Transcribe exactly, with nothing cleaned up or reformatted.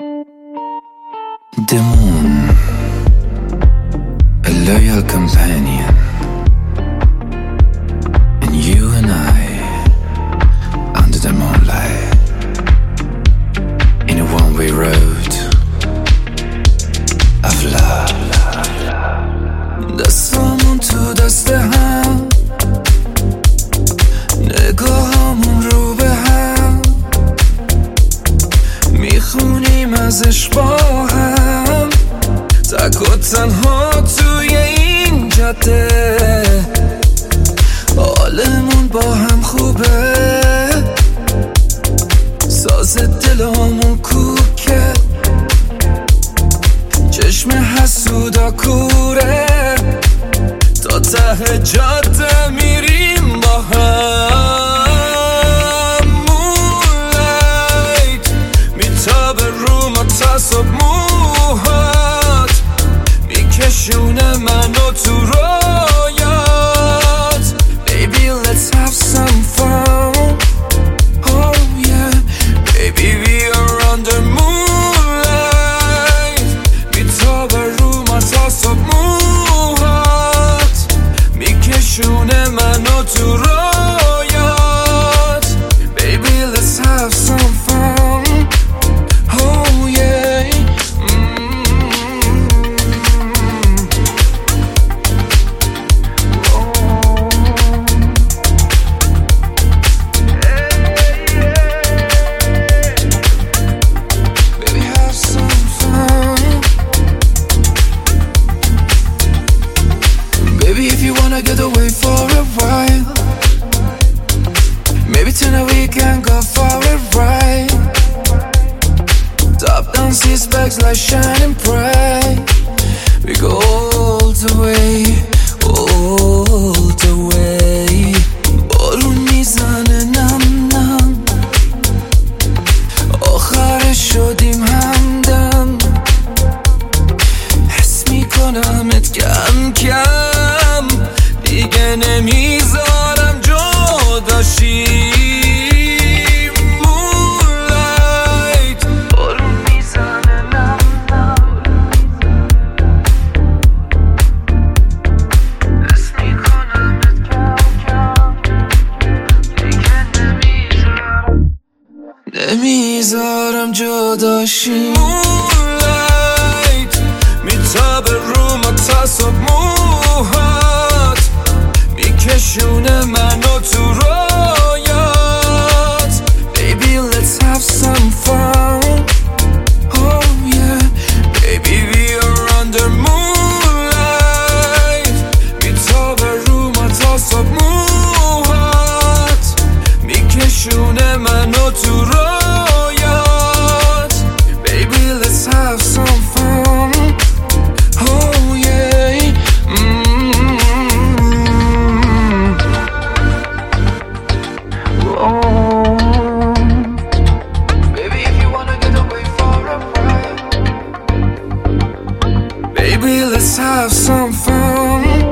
The moon, a loyal companion, and you and I, under the moonlight, in a one-way road of love. دستامون تو دست هم، نگاهامون رو به هم، میخونیم ازش با هم، تک و تنها توی این جاده، حالمون با هم خوبه، ساز دلامون کوکه، چشم حسودا کوره، تا ته جاده میریم با هم. مونلایت میتابه رو ما تا صبح، موهات میکشونه منو تو رویات. Baby let's have some fun. Oh yeah baby we are under moonlight. میتابه رو ما تا صبح، موهات میکشونه منو تو رویات. Baby let's have some fun. Oh yeah get away for a while. Maybe tonight we can go for a ride. Top down seats, bags like shining bright. We go all the way, all the way. بارون میزنه نم نم، آخرش شدیم همدم. حس میکنمت کم کم، دیگه نمیذارم جداشی. مونلایت بارون میزنه نم نم، حس میکنمت کم کم، دیگه نمیذارم نمیذارم جداشی. مونلایت میتابه رو ما تا صبح، موهات میکشونه منو تو رویات. Baby let's have some fun. Oh yeah baby we are under moonlight. میتابه رو ما تا صبح، موهات میکشونه منو تو رویات. Baby let's have some fun. Oh yeah Baby, let's have some fun.